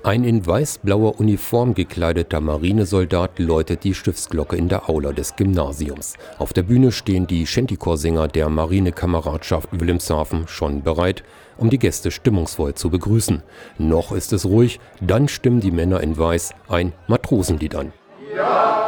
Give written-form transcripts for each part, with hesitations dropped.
Ein in weiß-blauer Uniform gekleideter Marinesoldat läutet die Schiffsglocke in der Aula des Gymnasiums. Auf der Bühne stehen die Shantycore-Sänger der Marinekameradschaft Wilhelmshaven schon bereit, um die Gäste stimmungsvoll zu begrüßen. Noch ist es ruhig, dann stimmen die Männer in Weiß ein Matrosenlied an. Ja!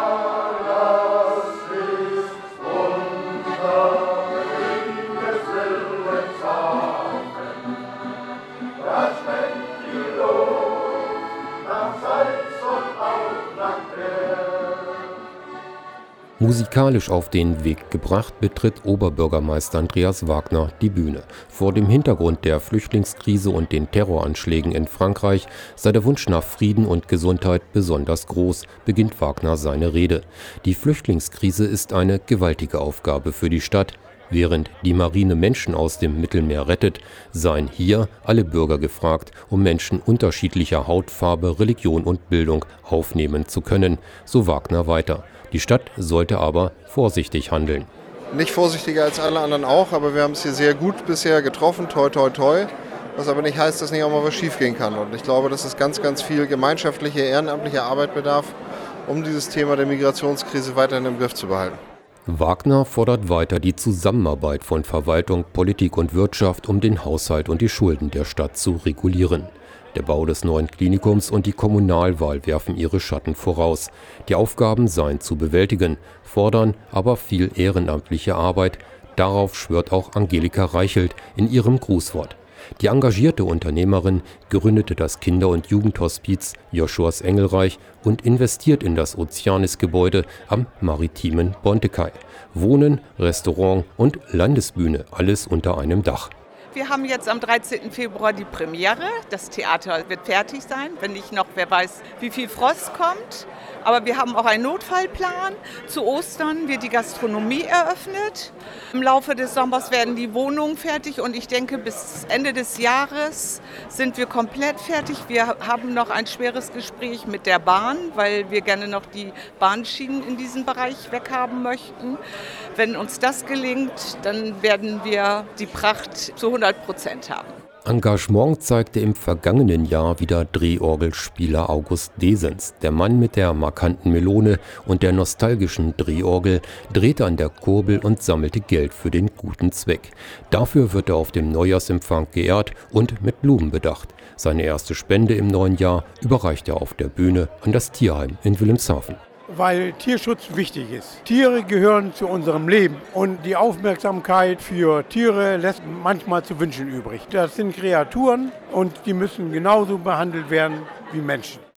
Musikalisch auf den Weg gebracht, betritt Oberbürgermeister Andreas Wagner die Bühne. Vor dem Hintergrund der Flüchtlingskrise und den Terroranschlägen in Frankreich sei der Wunsch nach Frieden und Gesundheit besonders groß, beginnt Wagner seine Rede. Die Flüchtlingskrise ist eine gewaltige Aufgabe für die Stadt. Während die Marine Menschen aus dem Mittelmeer rettet, seien hier alle Bürger gefragt, um Menschen unterschiedlicher Hautfarbe, Religion und Bildung aufnehmen zu können, so Wagner weiter. Die Stadt sollte aber vorsichtig handeln. Nicht vorsichtiger als alle anderen auch, aber wir haben es hier sehr gut bisher getroffen, toi toi toi. Was aber nicht heißt, dass nicht auch mal was schiefgehen kann. Und ich glaube, dass es ganz, ganz viel gemeinschaftliche, ehrenamtliche Arbeit bedarf, um dieses Thema der Migrationskrise weiterhin im Griff zu behalten. Wagner fordert weiter die Zusammenarbeit von Verwaltung, Politik und Wirtschaft, um den Haushalt und die Schulden der Stadt zu regulieren. Der Bau des neuen Klinikums und die Kommunalwahl werfen ihre Schatten voraus. Die Aufgaben seien zu bewältigen, fordern aber viel ehrenamtliche Arbeit. Darauf schwört auch Angelika Reichelt in ihrem Grußwort. Die engagierte Unternehmerin gründete das Kinder- und Jugendhospiz Joshuas Engelreich und investiert in das Ozeanis-Gebäude am maritimen Bontekai. Wohnen, Restaurant und Landesbühne, alles unter einem Dach. Wir haben jetzt am 13. Februar die Premiere. Das Theater wird fertig sein, wenn nicht noch, wer weiß, wie viel Frost kommt. Aber wir haben auch einen Notfallplan. Zu Ostern wird die Gastronomie eröffnet. Im Laufe des Sommers werden die Wohnungen fertig und ich denke, bis Ende des Jahres sind wir komplett fertig. Wir haben noch ein schweres Gespräch mit der Bahn, weil wir gerne noch die Bahnschienen in diesem Bereich weghaben möchten. Wenn uns das gelingt, dann werden wir die Pracht zu 100% haben. Engagement zeigte im vergangenen Jahr wieder Drehorgelspieler August Desens. Der Mann mit der markanten Melone und der nostalgischen Drehorgel drehte an der Kurbel und sammelte Geld für den guten Zweck. Dafür wird er auf dem Neujahrsempfang geehrt und mit Blumen bedacht. Seine erste Spende im neuen Jahr überreicht er auf der Bühne an das Tierheim in Wilhelmshaven. Weil Tierschutz wichtig ist. Tiere gehören zu unserem Leben und die Aufmerksamkeit für Tiere lässt manchmal zu wünschen übrig. Das sind Kreaturen und die müssen genauso behandelt werden wie Menschen.